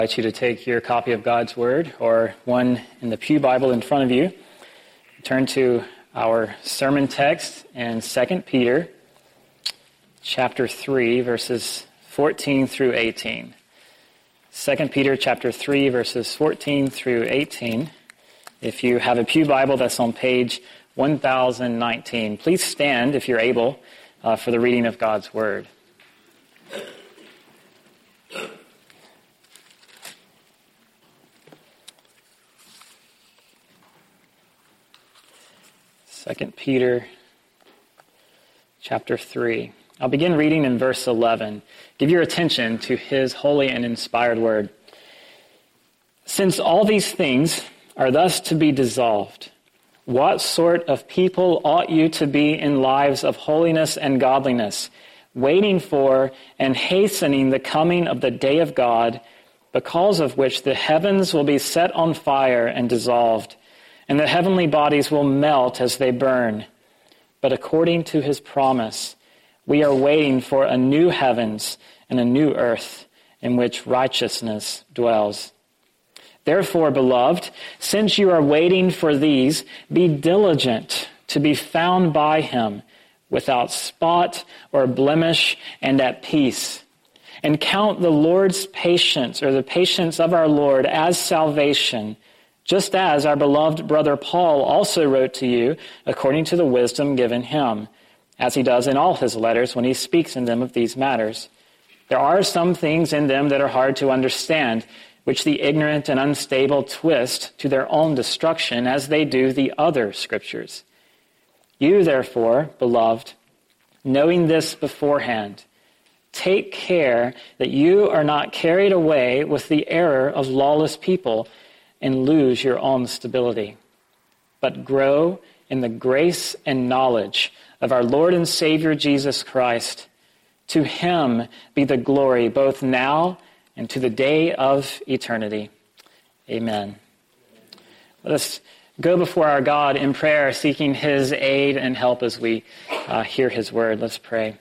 I invite you to take your copy of God's Word or one in the Pew Bible in front of you. Turn to our sermon text in 2 Peter chapter 3, verses 14 through 18. 2 Peter chapter 3, verses 14 through 18. If you have a Pew Bible, that's on page 1019. Please stand, if you're able, for the reading of God's Word. 2 Peter chapter 3. I'll begin reading in verse 11. Give your attention to his holy and inspired word. Since all these things are thus to be dissolved, what sort of people ought you to be in lives of holiness and godliness, waiting for and hastening the coming of the day of God, because of which the heavens will be set on fire and dissolved, and the heavenly bodies will melt as they burn. But according to his promise, we are waiting for a new heavens and a new earth in which righteousness dwells. Therefore, beloved, since you are waiting for these, be diligent to be found by him, without spot or blemish and at peace. And count the Lord's patience, or the patience of our Lord, as salvation, just as our beloved brother Paul also wrote to you according to the wisdom given him, as he does in all his letters when he speaks in them of these matters. There are some things in them that are hard to understand, which the ignorant and unstable twist to their own destruction, as they do the other scriptures. You, therefore, beloved, knowing this beforehand, take care that you are not carried away with the error of lawless people and lose your own stability, but grow in the grace and knowledge of our Lord and Savior Jesus Christ. To him be the glory both now and to the day of eternity. Amen. Let us go before our God in prayer, seeking his aid and help as we hear his word. Let's pray.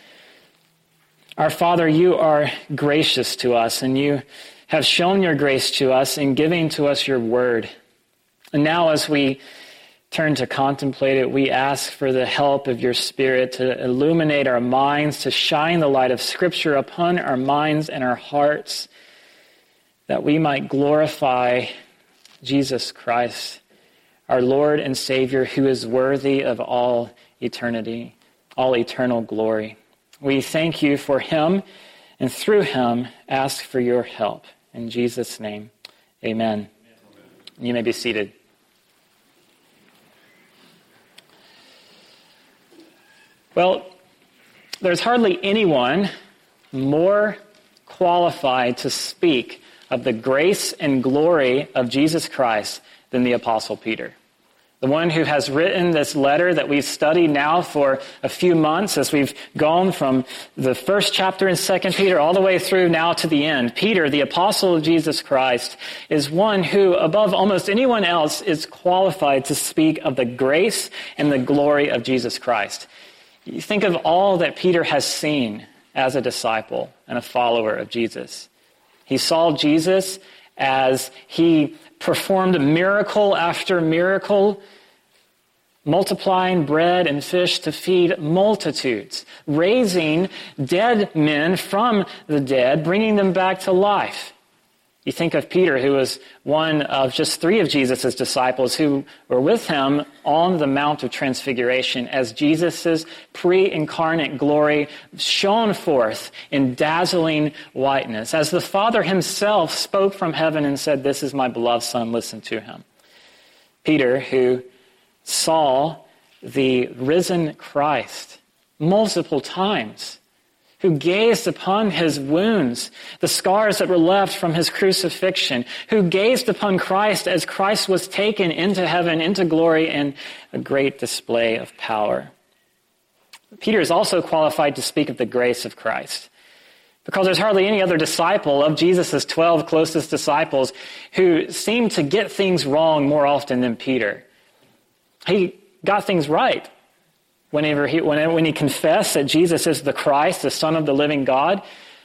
Our Father, you are gracious to us, and you have shown your grace to us in giving to us your word. And now as we turn to contemplate it, we ask for the help of your Spirit to illuminate our minds, to shine the light of Scripture upon our minds and our hearts, that we might glorify Jesus Christ, our Lord and Savior, who is worthy of all eternity, all eternal glory. We thank you for him, and through him ask for your help. In Jesus' name, amen. You may be seated. Well, there's hardly anyone more qualified to speak of the grace and glory of Jesus Christ than the Apostle Peter. The one who has written this letter that we've studied now for a few months as we've gone from the first chapter in 2 Peter all the way through now to the end. Peter, the apostle of Jesus Christ, is one who, above almost anyone else, is qualified to speak of the grace and the glory of Jesus Christ. You think of all that Peter has seen as a disciple and a follower of Jesus. He saw Jesus as he performed miracle after miracle, multiplying bread and fish to feed multitudes, raising dead men from the dead, bringing them back to life. You think of Peter, who was one of just 3 of Jesus' disciples who were with him on the Mount of Transfiguration as Jesus' pre-incarnate glory shone forth in dazzling whiteness, as the Father himself spoke from heaven and said, "This is my beloved Son, listen to him." Peter, who saw the risen Christ multiple times, who gazed upon his wounds, the scars that were left from his crucifixion, who gazed upon Christ as Christ was taken into heaven, into glory, and a great display of power. Peter is also qualified to speak of the grace of Christ, because there's hardly any other disciple of Jesus' 12 closest disciples who seemed to get things wrong more often than Peter. He got things right. When he confessed that Jesus is the Christ, the Son of the living God.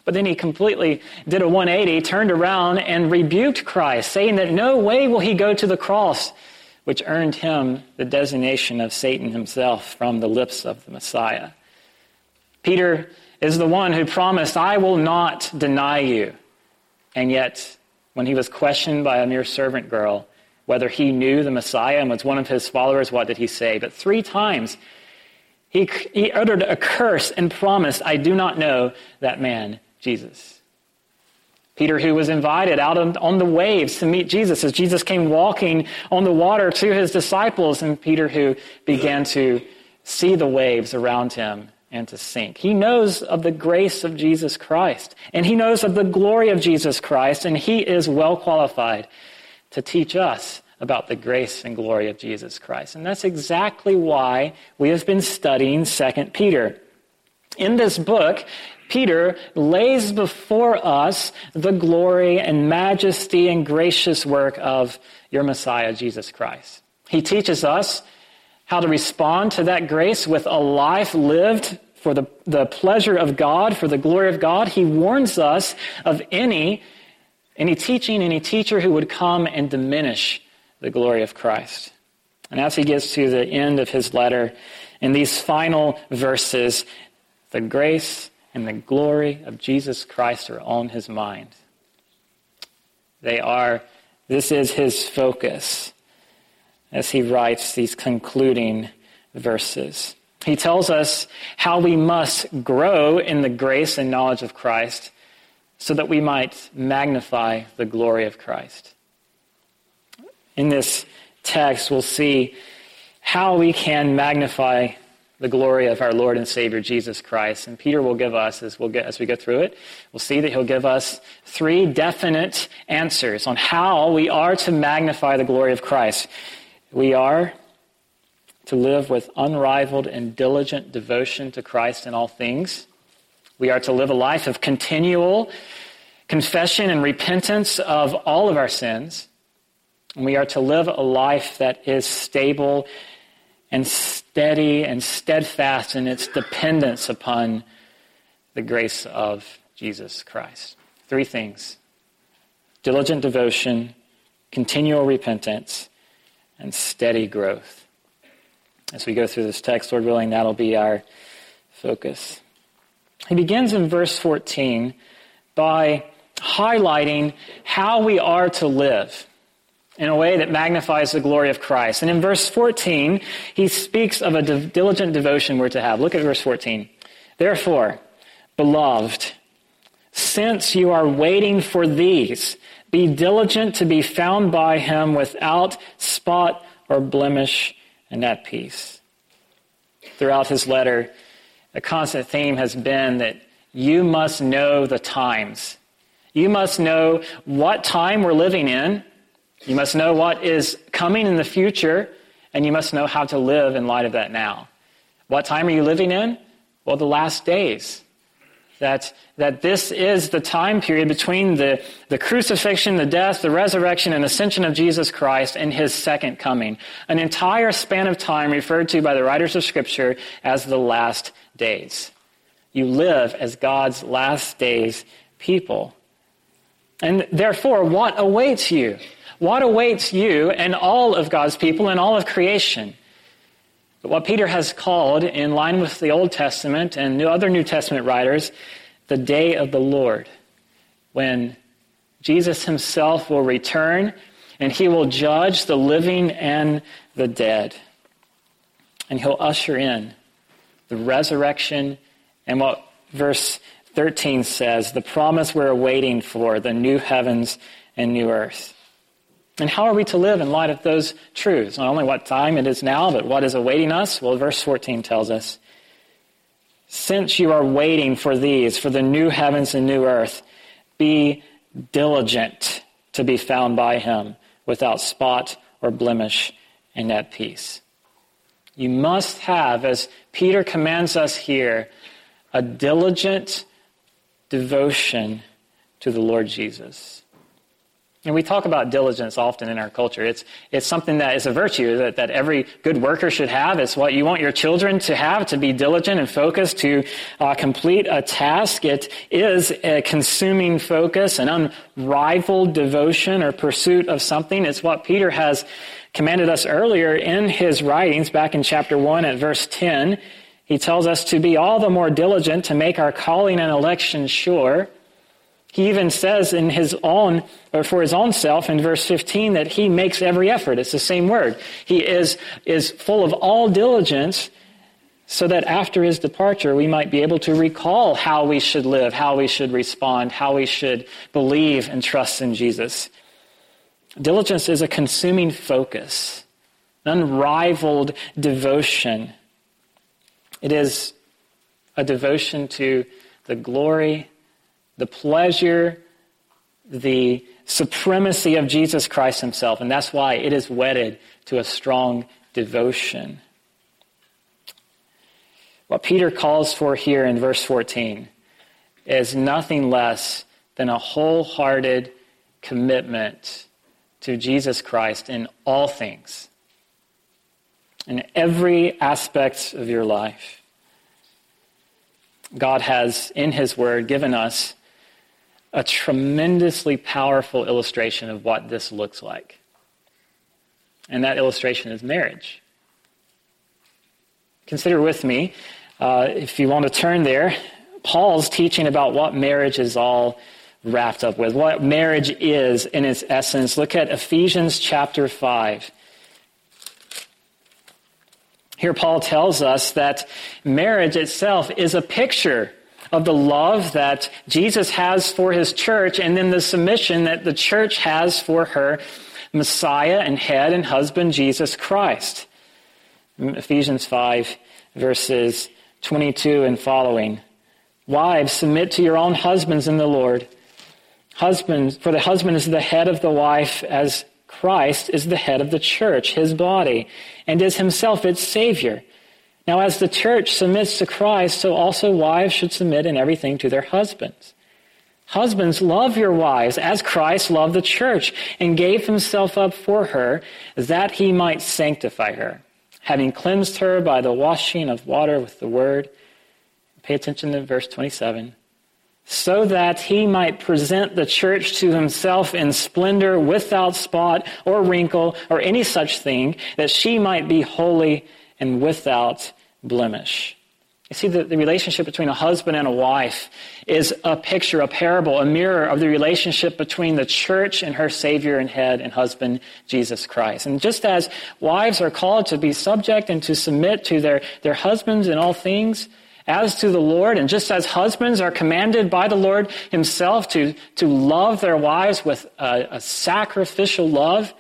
But then he completely did a 180, turned around and rebuked Christ, saying that no way will he go to the cross, which earned him the designation of Satan himself from the lips of the Messiah. Peter is the one who promised, I will not deny you. And yet, when he was questioned by a mere servant girl whether he knew the Messiah and was one of his followers, what did he say? But 3 times he uttered a curse and promised, I do not know that man, Jesus. Peter, who was invited out on the waves to meet Jesus as Jesus came walking on the water to his disciples, and Peter who began to see the waves around him and to sink. He knows of the grace of Jesus Christ, and he knows of the glory of Jesus Christ, and he is well qualified to teach us about the grace and glory of Jesus Christ. And that's exactly why we have been studying 2 Peter. In this book, Peter lays before us the glory and majesty and gracious work of your Messiah, Jesus Christ. He teaches us how to respond to that grace with a life lived for the pleasure of God, for the glory of God. He warns us of any teaching, any teacher who would come and diminish the glory of Christ. And as he gets to the end of his letter, in these final verses, the grace and the glory of Jesus Christ are on his mind. This is his focus as he writes these concluding verses. He tells us how we must grow in the grace and knowledge of Christ so that we might magnify the glory of Christ. In this text, we'll see how we can magnify the glory of our Lord and Savior Jesus Christ. And Peter will give us, as we go through it, we'll see that he'll give us 3 definite answers on how we are to magnify the glory of Christ. We are to live with unrivaled and diligent devotion to Christ in all things. We are to live a life of continual confession and repentance of all of our sins. And we are to live a life that is stable and steady and steadfast in its dependence upon the grace of Jesus Christ. 3 things: diligent devotion, continual repentance, and steady growth. As we go through this text, Lord willing, that'll be our focus. He begins in verse 14 by highlighting how we are to live in a way that magnifies the glory of Christ. And in verse 14, he speaks of a diligent devotion we're to have. Look at verse 14. Therefore, beloved, since you are waiting for these, be diligent to be found by him without spot or blemish and at peace. Throughout his letter, a constant theme has been that you must know the times. You must know what time we're living in. You must know what is coming in the future, and you must know how to live in light of that now. What time are you living in? Well, the last days. That this is the time period between the crucifixion, the death, the resurrection, and ascension of Jesus Christ and his second coming. An entire span of time referred to by the writers of Scripture as the last days. You live as God's last days people. And therefore, what awaits you? What awaits you and all of God's people and all of creation? But what Peter has called, in line with the Old Testament and other New Testament writers, the day of the Lord, when Jesus himself will return and he will judge the living and the dead. And he'll usher in the resurrection and what verse 13 says, the promise we're waiting for, the new heavens and new earth. And how are we to live in light of those truths? Not only what time it is now, but what is awaiting us? Well, verse 14 tells us, since you are waiting for these, for the new heavens and new earth, be diligent to be found by him without spot or blemish and at peace. You must have, as Peter commands us here, a diligent devotion to the Lord Jesus. And we talk about diligence often in our culture. It's something that is a virtue that every good worker should have. It's what you want your children to have, to be diligent and focused to complete a task. It is a consuming focus, an unrivaled devotion or pursuit of something. It's what Peter has commanded us earlier in his writings back in chapter 1 at verse 10. He tells us to be all the more diligent to make our calling and election sure. He even says in his own, or for his own self in verse 15, that he makes every effort. It's the same word. He is full of all diligence so that after his departure we might be able to recall how we should live, how we should respond, how we should believe and trust in Jesus. Diligence is a consuming focus, an unrivaled devotion. It is a devotion to the glory, the pleasure, the supremacy of Jesus Christ himself. And that's why it is wedded to a strong devotion. What Peter calls for here in verse 14 is nothing less than a wholehearted commitment to Jesus Christ in all things, in every aspect of your life. God has, in his word, given us a tremendously powerful illustration of what this looks like. And that illustration is marriage. Consider with me, if you want to turn there, Paul's teaching about what marriage is all wrapped up with, what marriage is in its essence. Look at Ephesians chapter 5. Here Paul tells us that marriage itself is a picture of the love that Jesus has for his church, and then the submission that the church has for her Messiah and head and husband, Jesus Christ. Ephesians 5, verses 22 and following. Wives, submit to your own husbands in the Lord. Husbands, for the husband is the head of the wife, as Christ is the head of the church, his body, and is himself its Savior. Now, as the church submits to Christ, so also wives should submit in everything to their husbands. Husbands, love your wives as Christ loved the church and gave himself up for her, that he might sanctify her, having cleansed her by the washing of water with the word. Pay attention to verse 27. So that he might present the church to himself in splendor, without spot or wrinkle or any such thing, that she might be holy and without blemish. You see, the relationship between a husband and a wife is a picture, a parable, a mirror of the relationship between the church and her Savior and head and husband, Jesus Christ. And just as wives are called to be subject and to submit to their husbands in all things, as to the Lord, and just as husbands are commanded by the Lord himself to love their wives with a sacrificial love,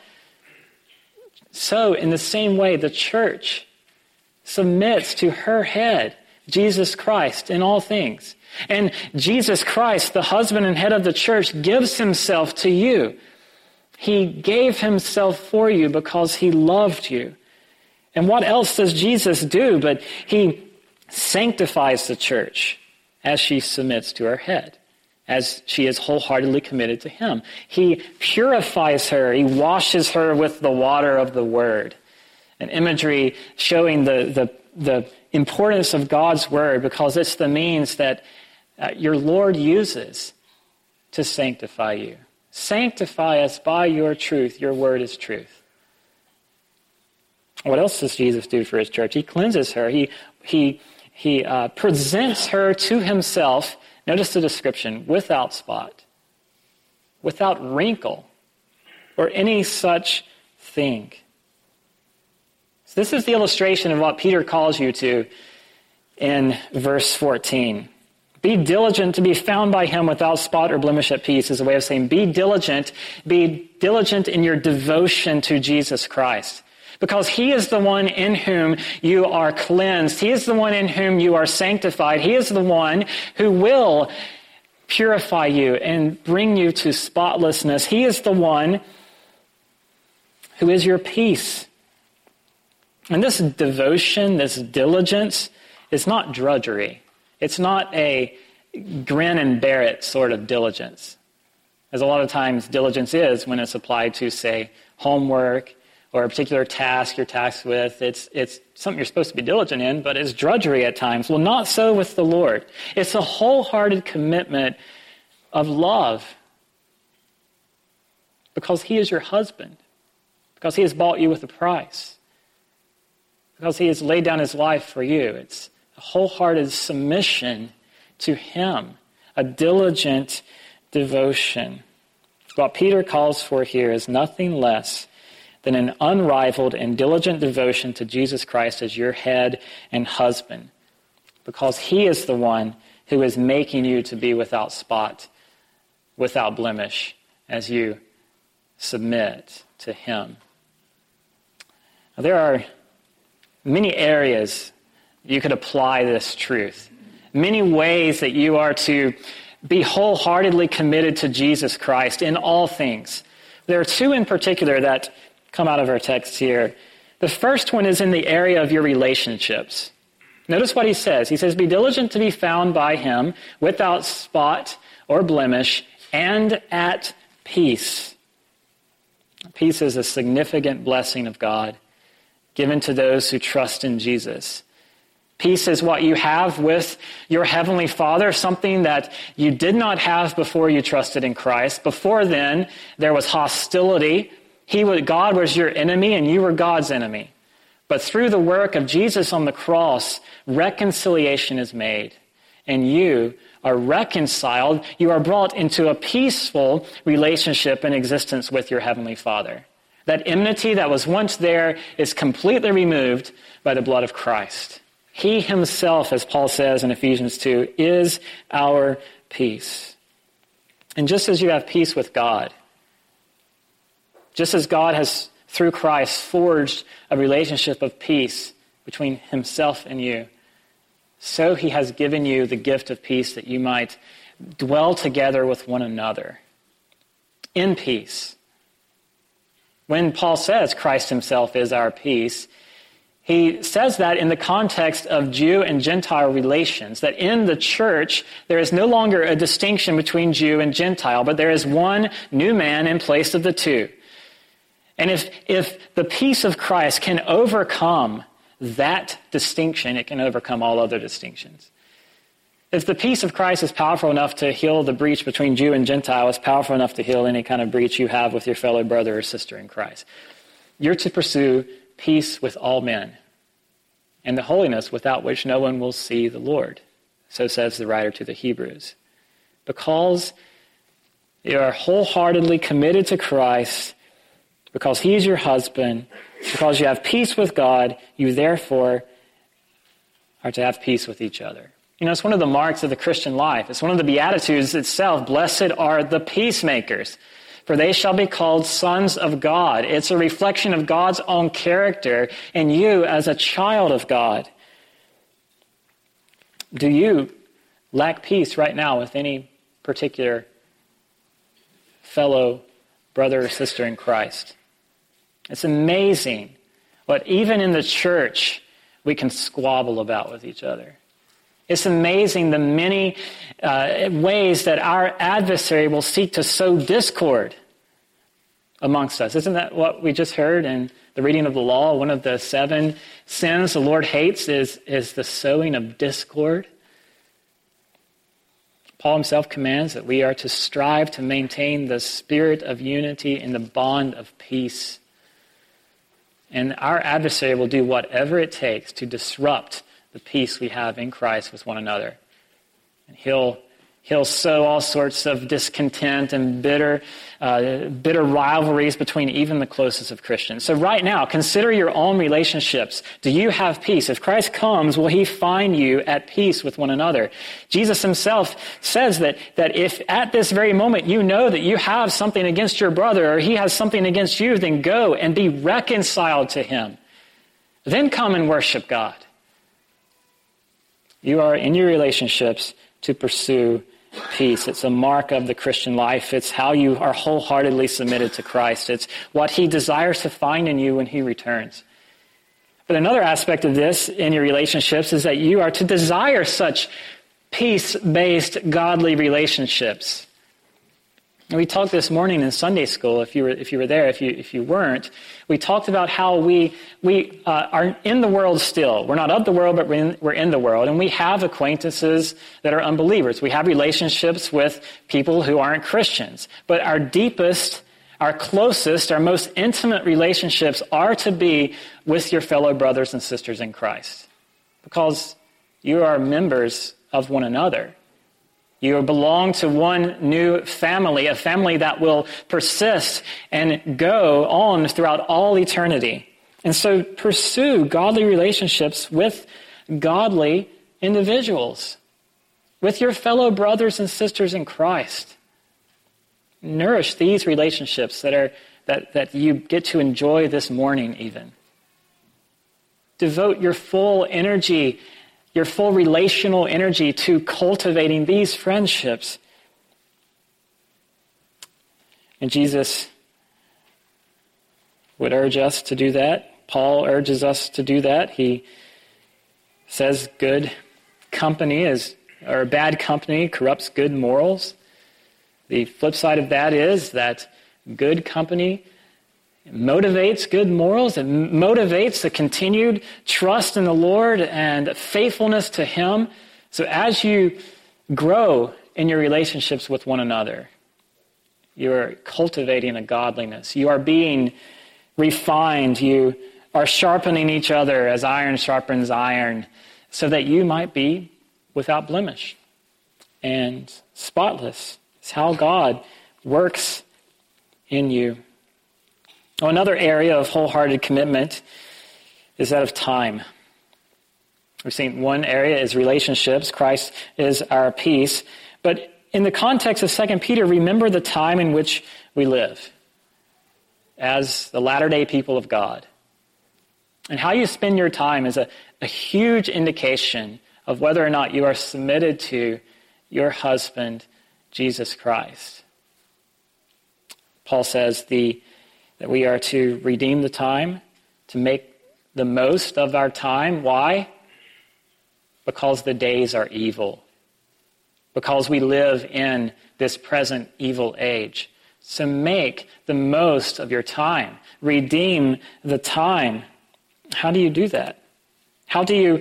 so in the same way the church submits to her head, Jesus Christ, in all things. And Jesus Christ, the husband and head of the church, gives himself to you. He gave himself for you because he loved you. And what else does Jesus do? But he sanctifies the church as she submits to her head, as she is wholeheartedly committed to him. He purifies her. He washes her with the water of the word. An imagery showing the importance of God's word, because it's the means that your Lord uses to sanctify you. Sanctify us by your truth. Your word is truth. What else does Jesus do for his church? He cleanses her. He presents her to himself. Notice the description: without spot, without wrinkle, or any such thing. So this is the illustration of what Peter calls you to in verse 14. Be diligent to be found by him without spot or blemish at peace, is a way of saying be diligent in your devotion to Jesus Christ. Because he is the one in whom you are cleansed. He is the one in whom you are sanctified. He is the one who will purify you and bring you to spotlessness. He is the one who is your peace. And this devotion, this diligence, is not drudgery. It's not a grin and bear it sort of diligence. as a lot of times diligence is when it's applied to, say, homework or a particular task you're tasked with. It's something you're supposed to be diligent in, but it's drudgery at times. Well, not so with the Lord. It's a wholehearted commitment of love because he is your husband, because he has bought you with a price, because he has laid down his life for you. It's a wholehearted submission to him, a diligent devotion. What Peter calls for here is nothing less than an unrivaled and diligent devotion to Jesus Christ as your head and husband, because he is the one who is making you to be without spot, without blemish, as you submit to him. Now, there are many areas you could apply this truth, many ways that you are to be wholeheartedly committed to Jesus Christ in all things. There are two in particular that come out of our text here. The first one is in the area of your relationships. Notice what he says. He says, be diligent to be found by him without spot or blemish and at peace. Peace is a significant blessing of God given to those who trust in Jesus. Peace is what you have with your Heavenly Father, something that you did not have before you trusted in Christ. Before then, there was hostility. God was your enemy and you were God's enemy. But through the work of Jesus on the cross, reconciliation is made. And you are reconciled. You are brought into a peaceful relationship and existence with your Heavenly Father. That enmity that was once there is completely removed by the blood of Christ. He himself, as Paul says in Ephesians 2, is our peace. And just as you have peace with God, just as God has, through Christ, forged a relationship of peace between himself and you, so he has given you the gift of peace that you might dwell together with one another in peace. When Paul says Christ himself is our peace, he says that in the context of Jew and Gentile relations, that in the church there is no longer a distinction between Jew and Gentile, but there is one new man in place of the two. And if the peace of Christ can overcome that distinction, it can overcome all other distinctions. If the peace of Christ is powerful enough to heal the breach between Jew and Gentile, it's powerful enough to heal any kind of breach you have with your fellow brother or sister in Christ. You're to pursue peace with all men, and the holiness without which no one will see the Lord. So says the writer to the Hebrews. Because you are wholeheartedly committed to Christ, because he is your husband, because you have peace with God, you therefore are to have peace with each other. You know, it's one of the marks of the Christian life. It's one of the Beatitudes itself. Blessed are the peacemakers, for they shall be called sons of God. It's a reflection of God's own character in you as a child of God. Do you lack peace right now with any particular fellow brother or sister in Christ? It's amazing what even in the church we can squabble about with each other. It's amazing the many ways that our adversary will seek to sow discord amongst us. Isn't that what we just heard in the reading of the law? One of the 7 sins the Lord hates is the sowing of discord. Paul himself commands that we are to strive to maintain the spirit of unity in the bond of peace. And our adversary will do whatever it takes to disrupt the peace we have in Christ with one another. And he'll sow all sorts of discontent and bitter rivalries between even the closest of Christians. So right now, consider your own relationships. Do you have peace? If Christ comes, will he find you at peace with one another? Jesus himself says that if at this very moment you know that you have something against your brother or he has something against you, then go and be reconciled to him. Then come and worship God. You are in your relationships to pursue peace. It's a mark of the Christian life. It's how you are wholeheartedly submitted to Christ. It's what he desires to find in you when he returns. But another aspect of this in your relationships is that you are to desire such peace-based godly relationships. And we talked this morning in Sunday school, if you were there, if you weren't, we talked about how we are in the world still. We're not of the world, but we're in the world. And we have acquaintances that are unbelievers. We have relationships with people who aren't Christians. But our deepest, our closest, our most intimate relationships are to be with your fellow brothers and sisters in Christ. Because you are members of one another. You belong to one new family, a family that will persist and go on throughout all eternity. And so pursue godly relationships with godly individuals, with your fellow brothers and sisters in Christ. Nourish these relationships that you get to enjoy this morning even. Devote your full energy, your full relational energy to cultivating these friendships. And Jesus would urge us to do that. Paul urges us to do that. He says good company or bad company corrupts good morals. The flip side of that is that good company motivates good morals. It motivates the continued trust in the Lord and faithfulness to Him. So as you grow in your relationships with one another, you are cultivating a godliness. You are being refined. You are sharpening each other as iron sharpens iron, so that you might be without blemish and spotless. It's how God works in you. Another area of wholehearted commitment is that of time. We've seen one area is relationships. Christ is our peace. But in the context of 2 Peter, remember the time in which we live as the latter-day people of God. And how you spend your time is a huge indication of whether or not you are submitted to your husband, Jesus Christ. Paul says that we are to redeem the time, to make the most of our time. Why? Because the days are evil. Because we live in this present evil age. So make the most of your time. Redeem the time. How do you do that? How do you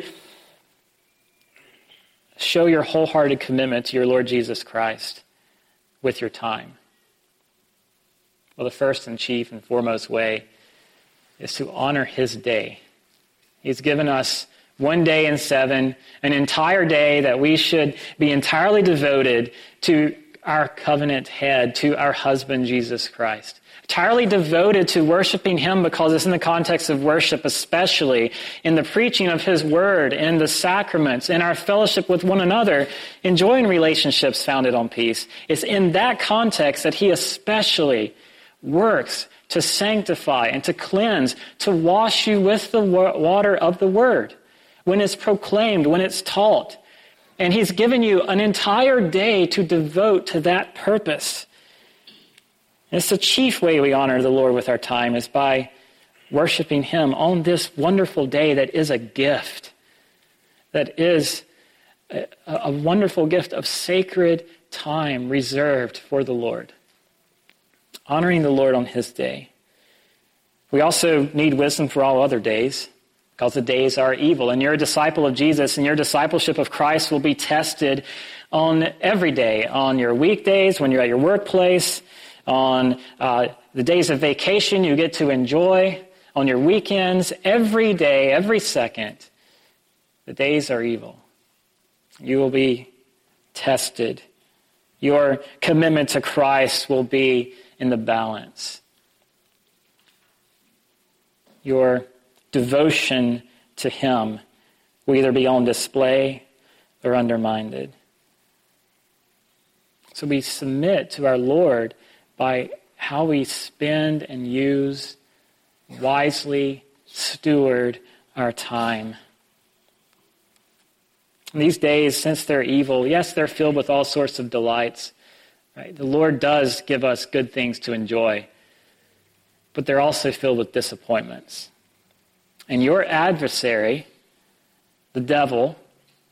show your wholehearted commitment to your Lord Jesus Christ with your time? Well, the first and chief and foremost way is to honor His day. He's given us one day in 7, an entire day that we should be entirely devoted to our covenant head, to our husband, Jesus Christ. Entirely devoted to worshiping Him, because it's in the context of worship, especially in the preaching of His word, in the sacraments, in our fellowship with one another, enjoying relationships founded on peace. It's in that context that He especially works to sanctify and to cleanse, to wash you with the water of the Word, when it's proclaimed, when it's taught. And He's given you an entire day to devote to that purpose. And it's the chief way we honor the Lord with our time, is by worshiping Him on this wonderful day that is a gift, that is a wonderful gift of sacred time reserved for the Lord. Honoring the Lord on His day. We also need wisdom for all other days, because the days are evil. And you're a disciple of Jesus, and your discipleship of Christ will be tested on every day, on your weekdays, when you're at your workplace, on the days of vacation you get to enjoy, on your weekends, every day, every second. The days are evil. You will be tested. Your commitment to Christ will be in the balance. Your devotion to Him will either be on display or undermined. So we submit to our Lord by how we spend and use, wisely steward our time. And these days, since they're evil, yes, they're filled with all sorts of delights. Right? The Lord does give us good things to enjoy, but they're also filled with disappointments. And your adversary, the devil,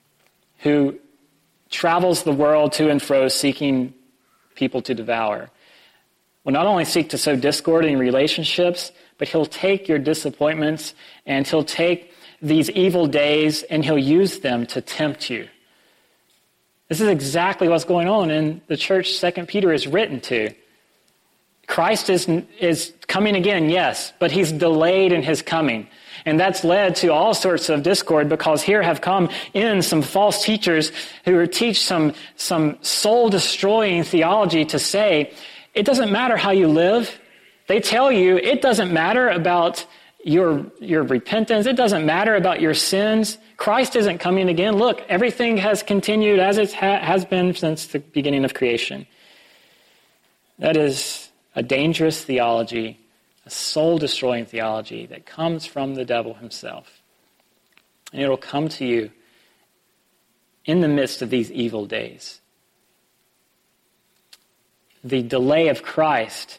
who travels the world to and fro seeking people to devour, will not only seek to sow discord in relationships, but he'll take your disappointments and he'll take these evil days and he'll use them to tempt you. This is exactly what's going on in the church 2 Peter is written to. Christ is coming again, yes, but he's delayed in his coming. And that's led to all sorts of discord because here have come in some false teachers who teach some soul-destroying theology to say, it doesn't matter how you live. They tell you it doesn't matter about your repentance. It doesn't matter about your sins. Christ isn't coming again. Look, everything has continued as it has been since the beginning of creation. That is a dangerous theology, a soul-destroying theology that comes from the devil himself. And it'll come to you in the midst of these evil days. The delay of Christ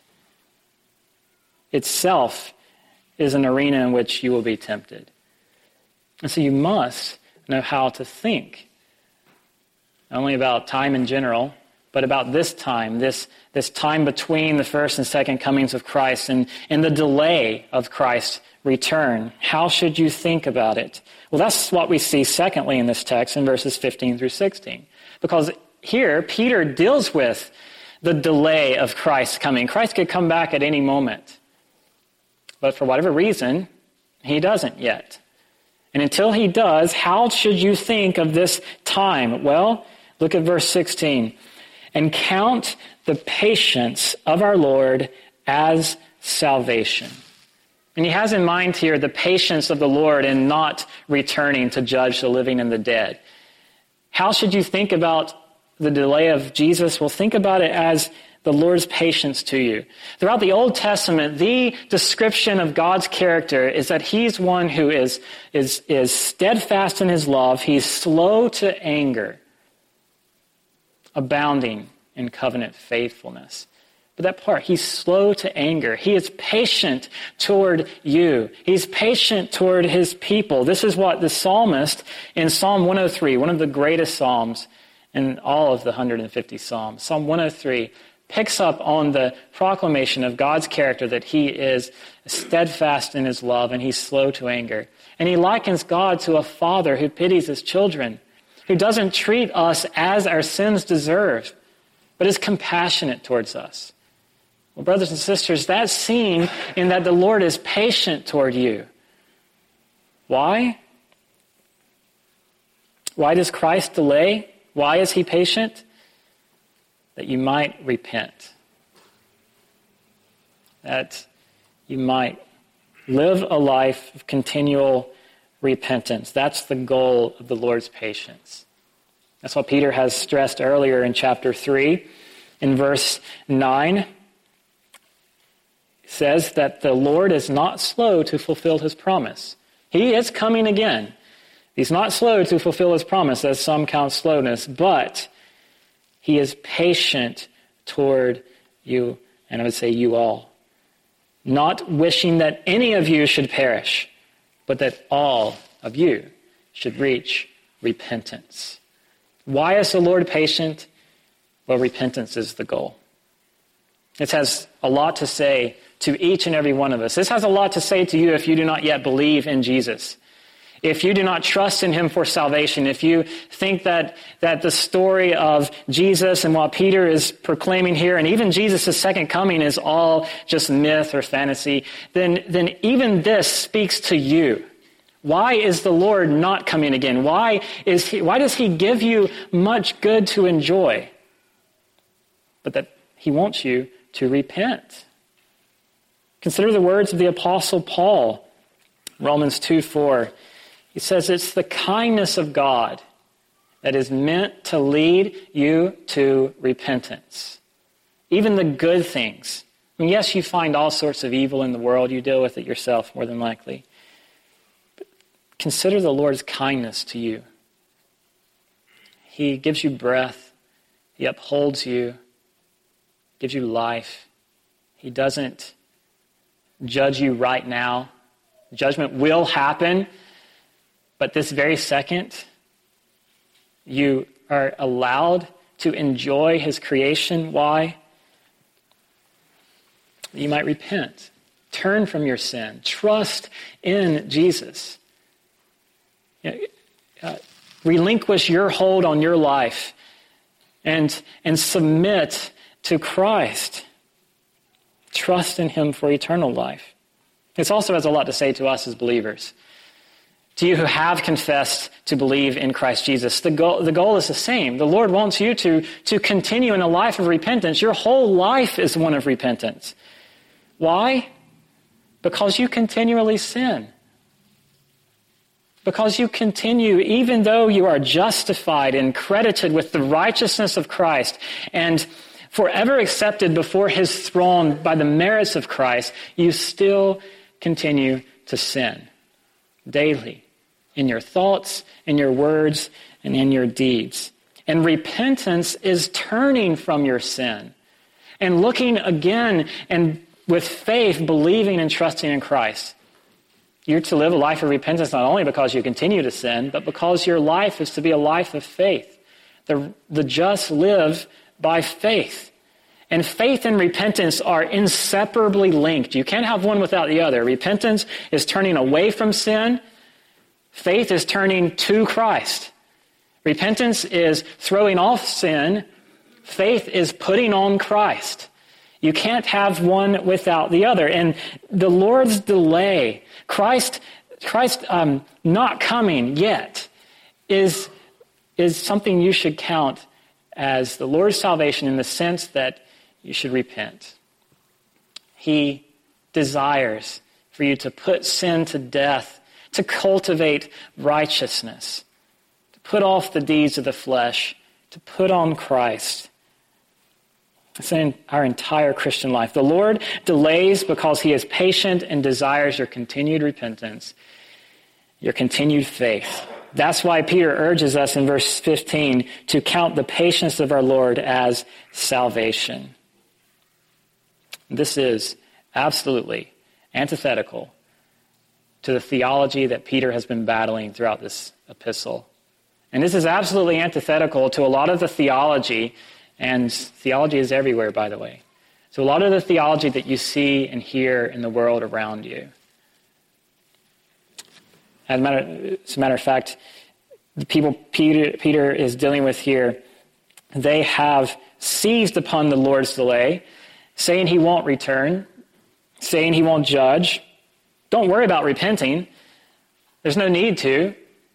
itself is an arena in which you will be tempted. And so you must know how to think, not only about time in general, but about this time, this time between the first and second comings of Christ and the delay of Christ's return. How should you think about it? Well, that's what we see secondly in this text in verses 15 through 16. Because here, Peter deals with the delay of Christ's coming. Christ could come back at any moment. But for whatever reason, he doesn't yet. And until he does, how should you think of this time? Well, look at verse 16. And count the patience of our Lord as salvation. And he has in mind here the patience of the Lord in not returning to judge the living and the dead. How should you think about the delay of Jesus? Well, think about it as the Lord's patience to you. Throughout the Old Testament, the description of God's character is that he's one who is steadfast in his love. He's slow to anger, abounding in covenant faithfulness. But that part, he's slow to anger. He is patient toward you. He's patient toward his people. This is what the psalmist in Psalm 103, one of the greatest psalms in all of the 150 psalms, Psalm 103, picks up on the proclamation of God's character that he is steadfast in his love and he's slow to anger. And he likens God to a father who pities his children, who doesn't treat us as our sins deserve, but is compassionate towards us. Well, brothers and sisters, that's seen in that the Lord is patient toward you. Why? Why does Christ delay? Why is he patient? That you might repent. That you might live a life of continual repentance. That's the goal of the Lord's patience. That's what Peter has stressed earlier in chapter 3. In verse 9, it says that the Lord is not slow to fulfill his promise. He is coming again. He's not slow to fulfill his promise, as some count slowness, but he is patient toward you, and I would say you all, not wishing that any of you should perish, but that all of you should reach repentance. Why is the Lord patient? Well, repentance is the goal. This has a lot to say to each and every one of us. This has a lot to say to you if you do not yet believe in Jesus. If you do not trust in him for salvation, if you think that the story of Jesus and what Peter is proclaiming here, and even Jesus' second coming is all just myth or fantasy, then even this speaks to you. Why is the Lord not coming again? Why does he give you much good to enjoy? But that he wants you to repent. Consider the words of the Apostle Paul, Romans 2:4. He says it's the kindness of God that is meant to lead you to repentance. Even the good things. I mean, yes, you find all sorts of evil in the world. You deal with it yourself more than likely. But consider the Lord's kindness to you. He gives you breath. He upholds you. Gives you life. He doesn't judge you right now. Judgment will happen. But this very second, you are allowed to enjoy his creation. Why? that you might repent, turn from your sin, trust in Jesus. Relinquish your hold on your life and submit to Christ. Trust in him for eternal life. This also has a lot to say to us as believers. To you who have confessed to believe in Christ Jesus, the goal is the same. The Lord wants you to continue in a life of repentance. Your whole life is one of repentance. Why? Because you continually sin. Because you continue, even though you are justified and credited with the righteousness of Christ and forever accepted before his throne by the merits of Christ, you still continue to sin daily in your thoughts, in your words, and in your deeds. And repentance is turning from your sin and looking again and with faith, believing and trusting in Christ. You're to live a life of repentance not only because you continue to sin, but because your life is to be a life of faith. The just live by faith. And faith and repentance are inseparably linked. You can't have one without the other. Repentance is turning away from sin. Faith is turning to Christ. Repentance is throwing off sin. Faith is putting on Christ. You can't have one without the other. And the Lord's delay, Christ not coming yet, is something you should count as the Lord's salvation in the sense that you should repent. He desires for you to put sin to death, to cultivate righteousness, to put off the deeds of the flesh, to put on Christ. It's in our entire Christian life. The Lord delays because he is patient and desires your continued repentance, your continued faith. That's why Peter urges us in verse 15 to count the patience of our Lord as salvation. This is absolutely antithetical to the theology that Peter has been battling throughout this epistle. And this is absolutely antithetical to a lot of the theology, and theology is everywhere, by the way. So a lot of the theology that you see and hear in the world around you. As a matter of fact, the people Peter is dealing with here, they have seized upon the Lord's delay, saying he won't return, saying he won't judge. Don't worry about repenting. There's no need to.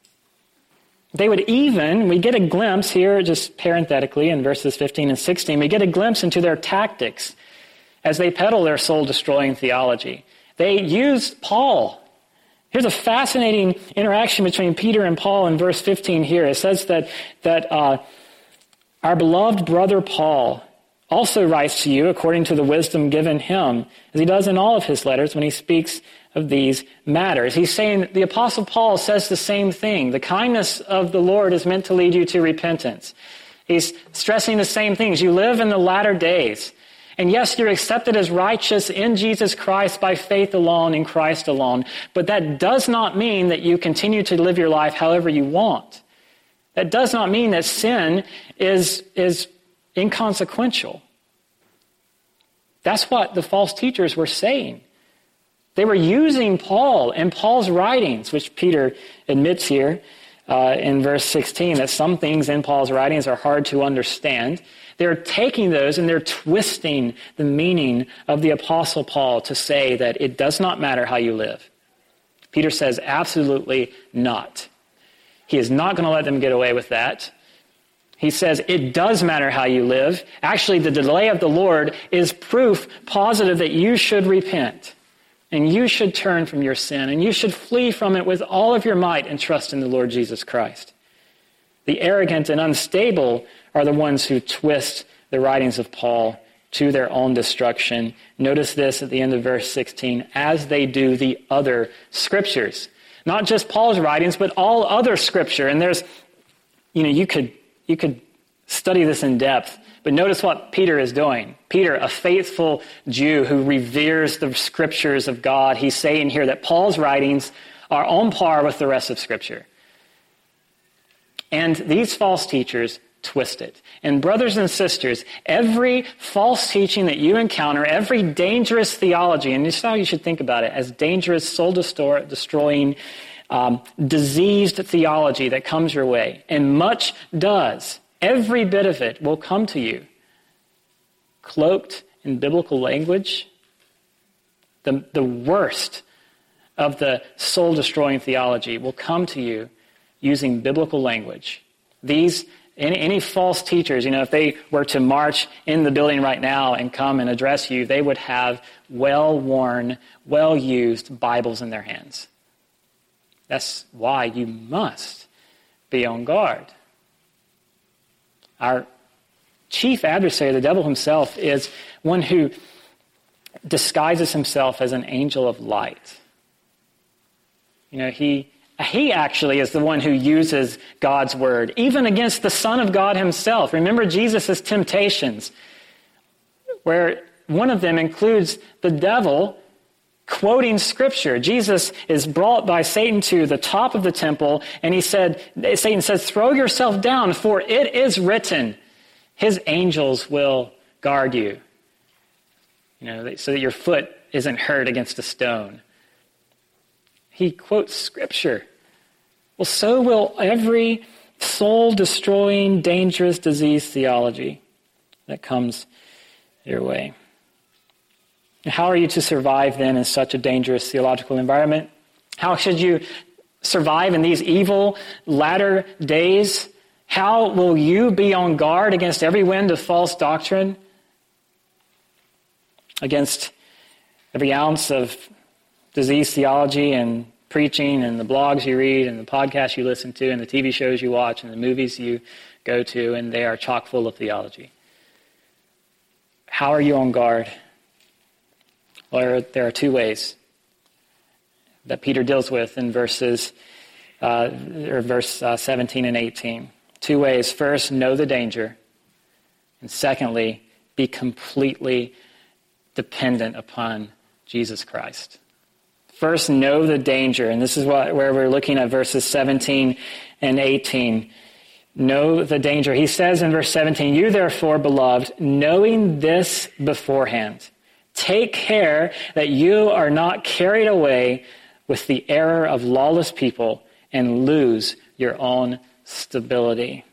They would even, we get a glimpse here, just parenthetically, in verses 15 and 16, we get a glimpse into their tactics as they peddle their soul-destroying theology. They use Paul. Here's a fascinating interaction between Peter and Paul in verse 15 here. It says that our beloved brother Paul also writes to you according to the wisdom given him, as he does in all of his letters when he speaks of these matters. He's saying the Apostle Paul says the same thing. The kindness of the Lord is meant to lead you to repentance. He's stressing the same things. You live in the latter days. And yes, you're accepted as righteous in Jesus Christ by faith alone, in Christ alone. But that does not mean that you continue to live your life however you want. That does not mean that sin is inconsequential. That's what the false teachers were saying. They were using Paul and Paul's writings, which Peter admits here in verse 16, that some things in Paul's writings are hard to understand. They're taking those and they're twisting the meaning of the Apostle Paul to say that it does not matter how you live. Peter says absolutely not. He is not going to let them get away with that. He says it does matter how you live. Actually, the delay of the Lord is proof positive that you should repent. And you should turn from your sin, and you should flee from it with all of your might and trust in the Lord Jesus Christ. The arrogant and unstable are the ones who twist the writings of Paul to their own destruction. Notice this at the end of verse 16, as they do the other scriptures. Not just Paul's writings, but all other scripture. And there's, you could study this in depth. But notice what Peter is doing. Peter, a faithful Jew who reveres the scriptures of God, he's saying here that Paul's writings are on par with the rest of Scripture. And these false teachers twisted. And brothers and sisters, every false teaching that you encounter, every dangerous theology, and this is how you should think about it, as dangerous, soul-destroying, diseased theology that comes your way, and much does, every bit of it will come to you cloaked in biblical language. The worst of the soul-destroying theology will come to you using biblical language. Any false teachers, if they were to march in the building right now and come and address you, they would have well-worn, well-used Bibles in their hands. That's why you must be on guard. Our chief adversary, the devil himself, is one who disguises himself as an angel of light. He actually is the one who uses God's word, even against the Son of God himself. Remember Jesus' temptations, where one of them includes the devil quoting Scripture. Jesus is brought by Satan to the top of the temple, and Satan says, "Throw yourself down, for it is written, his angels will guard you, so that your foot isn't hurt against a stone." He quotes Scripture. Well, so will every soul-destroying, dangerous, disease theology that comes your way. How are you to survive then in such a dangerous theological environment? How should you survive in these evil latter days? How will you be on guard against every wind of false doctrine? Against every ounce of disease theology and preaching and the blogs you read and the podcasts you listen to and the TV shows you watch and the movies you go to, and they are chock full of theology. How are you on guard? Well, there are two ways that Peter deals with in verse 17 and 18. Two ways. First, know the danger. And secondly, be completely dependent upon Jesus Christ. First, know the danger. And this is where we're looking at verses 17 and 18. Know the danger. He says in verse 17, "You therefore, beloved, knowing this beforehand, take care that you are not carried away with the error of lawless people and lose your own stability."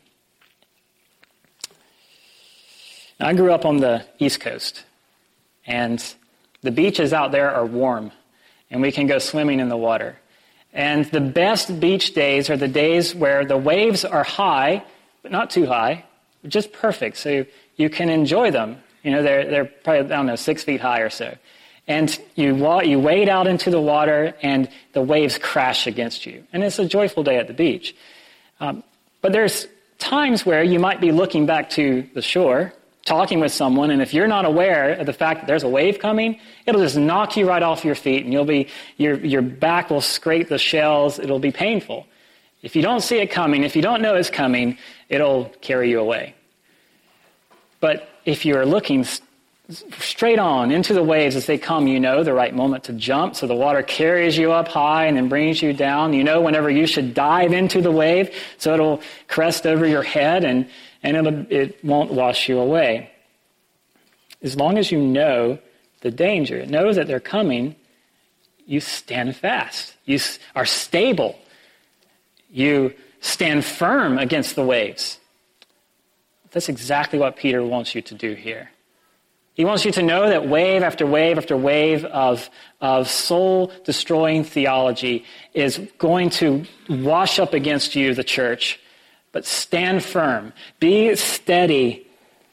Now, I grew up on the East Coast, and the beaches out there are warm, and we can go swimming in the water. And the best beach days are the days where the waves are high, but not too high, just perfect, so you can enjoy them. They're probably, 6 feet high or so. And you wade out into the water, and the waves crash against you. And it's a joyful day at the beach. But there's times where you might be looking back to the shore, talking with someone, and if you're not aware of the fact that there's a wave coming, it'll just knock you right off your feet, and your back will scrape the shells. It'll be painful. If you don't see it coming, if you don't know it's coming, it'll carry you away. But if you're looking straight on into the waves as they come, you know the right moment to jump, so the water carries you up high and then brings you down. You know whenever you should dive into the wave, so it'll crest over your head and it won't wash you away. As long as you know the danger, know that they're coming, you stand fast. You are stable. You stand firm against the waves. That's exactly what Peter wants you to do here. He wants you to know that wave after wave after wave of soul-destroying theology is going to wash up against you, the church. But stand firm. Be steady.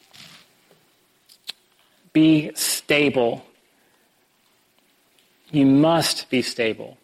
Be stable. You must be stable.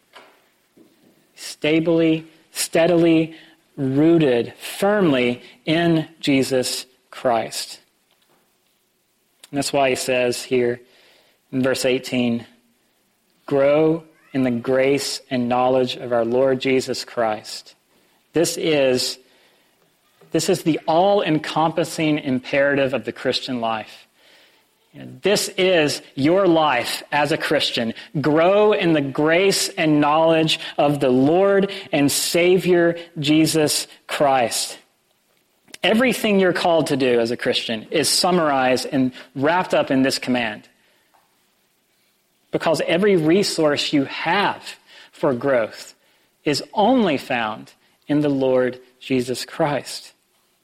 Steadily rooted firmly in Jesus Christ. And that's why he says here in verse 18, grow in the grace and knowledge of our Lord Jesus Christ. This is the all-encompassing imperative of the Christian life. This is your life as a Christian. Grow in the grace and knowledge of the Lord and Savior Jesus Christ. Everything you're called to do as a Christian is summarized and wrapped up in this command. Because every resource you have for growth is only found in the Lord Jesus Christ.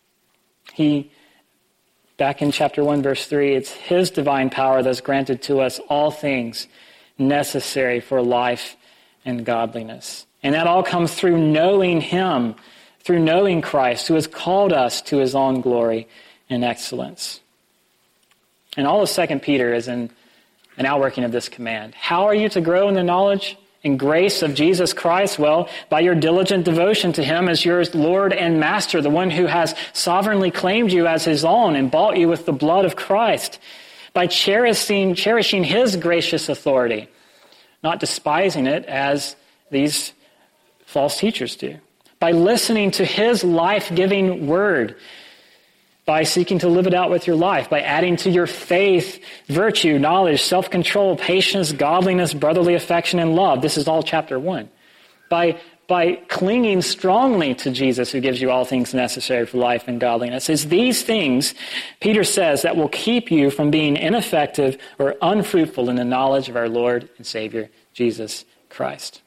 Back in chapter 1, verse 3, it's his divine power that's granted to us all things necessary for life and godliness. And that all comes through knowing him, through knowing Christ, who has called us to his own glory and excellence. And all of 2 Peter is an outworking of this command. How are you to grow in the knowledge and grace of Jesus Christ? Well, by your diligent devotion to him as your Lord and Master, the one who has sovereignly claimed you as his own and bought you with the blood of Christ. By cherishing his gracious authority, not despising it as these false teachers do. By listening to his life-giving word, by seeking to live it out with your life, by adding to your faith, virtue, knowledge, self-control, patience, godliness, brotherly affection, and love. This is all chapter 1. By clinging strongly to Jesus, who gives you all things necessary for life and godliness. It's these things, Peter says, that will keep you from being ineffective or unfruitful in the knowledge of our Lord and Savior, Jesus Christ.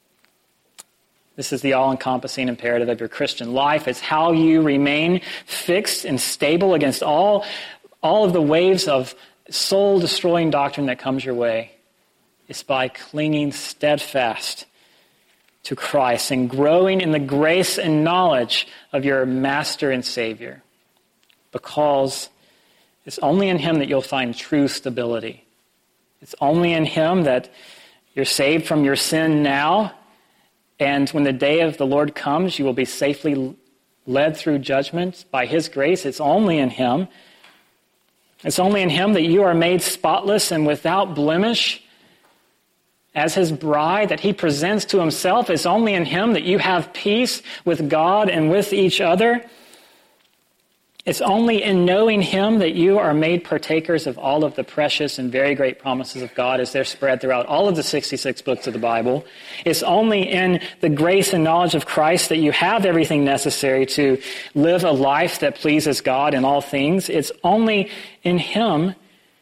This is the all-encompassing imperative of your Christian life. It's how you remain fixed and stable against all of the waves of soul-destroying doctrine that comes your way. It's by clinging steadfast to Christ and growing in the grace and knowledge of your Master and Savior. Because it's only in him that you'll find true stability. It's only in him that you're saved from your sin now. And when the day of the Lord comes, you will be safely led through judgment by his grace. It's only in him. It's only in him that you are made spotless and without blemish as his bride that he presents to himself. It's only in him that you have peace with God and with each other. It's only in knowing him that you are made partakers of all of the precious and very great promises of God as they're spread throughout all of the 66 books of the Bible. It's only in the grace and knowledge of Christ that you have everything necessary to live a life that pleases God in all things. It's only in him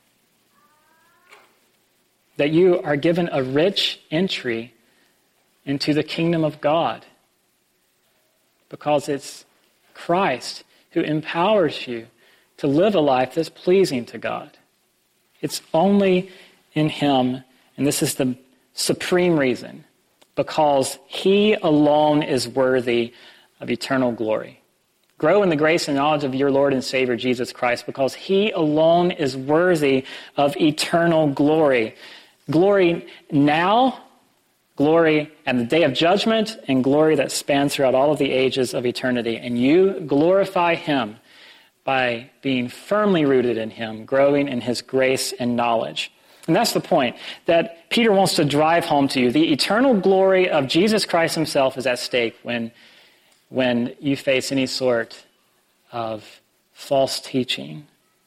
that you are given a rich entry into the kingdom of God. Because it's Christ who empowers you to live a life that's pleasing to God. It's only in him, and this is the supreme reason, because he alone is worthy of eternal glory. Grow in the grace and knowledge of your Lord and Savior, Jesus Christ, because he alone is worthy of eternal glory. Glory now, glory at the day of judgment, and glory that spans throughout all of the ages of eternity. And you glorify him by being firmly rooted in him, growing in his grace and knowledge. And that's the point that Peter wants to drive home to you. The eternal glory of Jesus Christ himself is at stake when you face any sort of false teaching.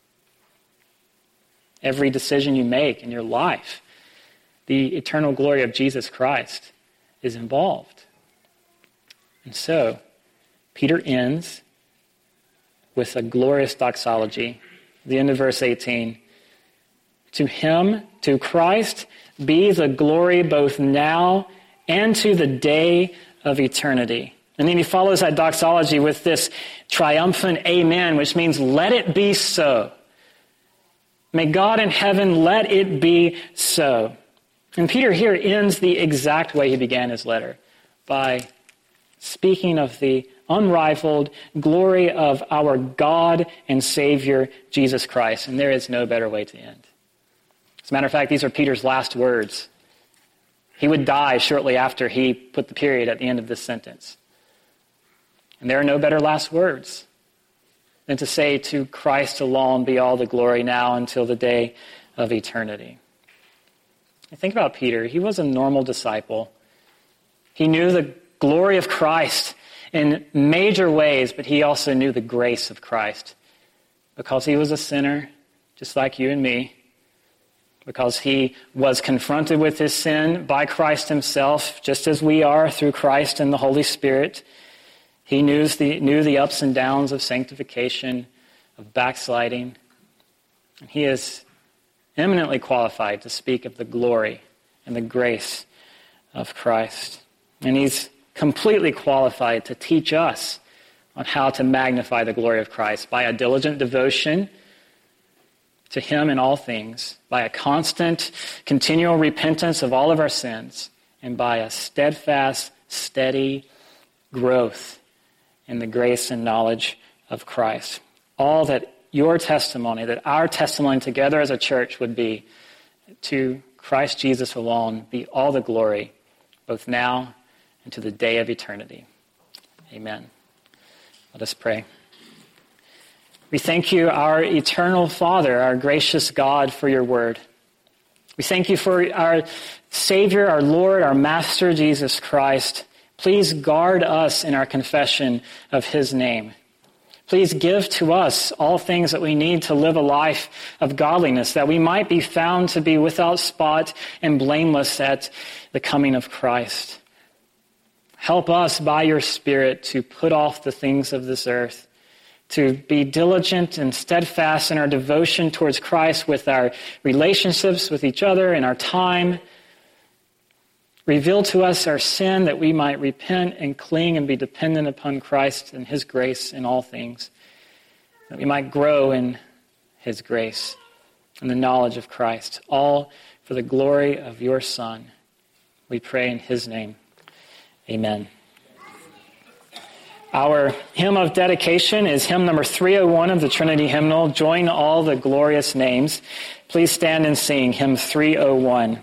Every decision you make in your life, the eternal glory of Jesus Christ is involved. And so, Peter ends with a glorious doxology. The end of verse 18. To him, to Christ, be the glory both now and to the day of eternity. And then he follows that doxology with this triumphant amen, which means let it be so. May God in heaven let it be so. And Peter here ends the exact way he began his letter, by speaking of the unrivaled glory of our God and Savior, Jesus Christ. And there is no better way to end. As a matter of fact, these are Peter's last words. He would die shortly after he put the period at the end of this sentence. And there are no better last words than to say, to Christ alone be all the glory now until the day of eternity. Think about Peter. He was a normal disciple. He knew the glory of Christ in major ways, but he also knew the grace of Christ because he was a sinner just like you and me, because he was confronted with his sin by Christ himself, just as we are through Christ and the Holy Spirit. He knew the ups and downs of sanctification, of backsliding. And he is eminently qualified to speak of the glory and the grace of Christ. And he's completely qualified to teach us on how to magnify the glory of Christ by a diligent devotion to him in all things, by a constant, continual repentance of all of our sins, and by a steadfast, steady growth in the grace and knowledge of Christ. All that your testimony, that our testimony together as a church would be to Christ Jesus alone, be all the glory, both now and to the day of eternity. Amen. Let us pray. We thank you, our eternal Father, our gracious God, for your word. We thank you for our Savior, our Lord, our Master, Jesus Christ. Please guard us in our confession of his name. Please give to us all things that we need to live a life of godliness, that we might be found to be without spot and blameless at the coming of Christ. Help us by your Spirit to put off the things of this earth, to be diligent and steadfast in our devotion towards Christ with our relationships with each other and our time. Reveal to us our sin that we might repent and cling and be dependent upon Christ and his grace in all things, that we might grow in his grace and the knowledge of Christ, all for the glory of your Son. We pray in his name. Amen. Our hymn of dedication is hymn number 301 of the Trinity Hymnal, Join All the Glorious Names. Please stand and sing hymn 301.